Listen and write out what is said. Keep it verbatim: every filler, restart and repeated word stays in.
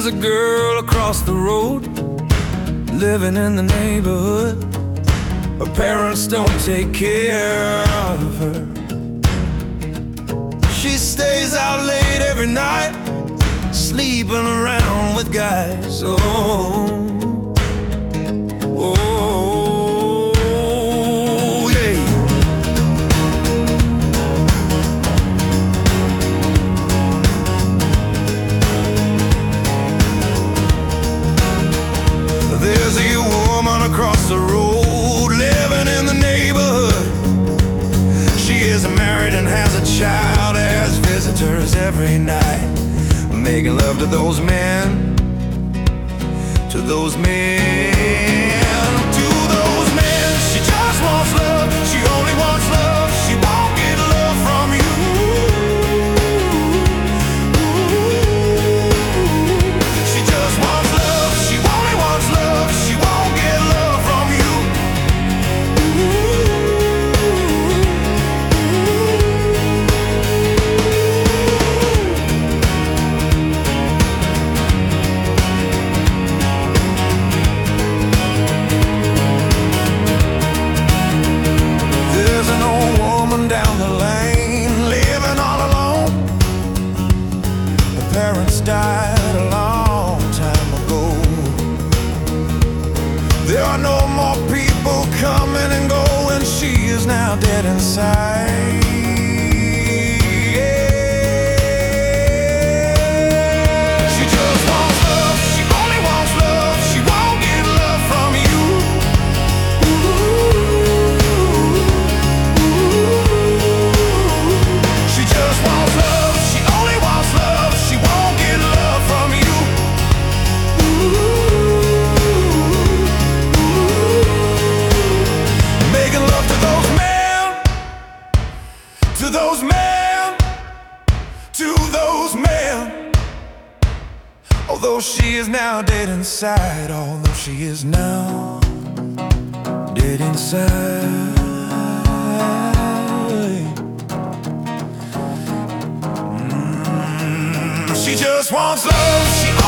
There's a girl across the road, living in the neighborhood. Her parents don't take care of her. She stays out late every night, sleeping around with guys. Oh, oh, yeah. There's a woman across the road, living in the neighborhood. She is married and has a child, has visitors every night, making love to those men, to those men, to those men. She just wants love, she only wants love. She won't get love from you. She just wants love, she only wants love. She won't get love from you. Down the lane, living all alone. Her parents died a long time ago. There are no more people coming and going. She is now dead inside. She just wants love, she only wants love. She won't get love from you. To those men, to those men. Although she is now dead inside, although she is now dead inside. Mm, she just wants love, she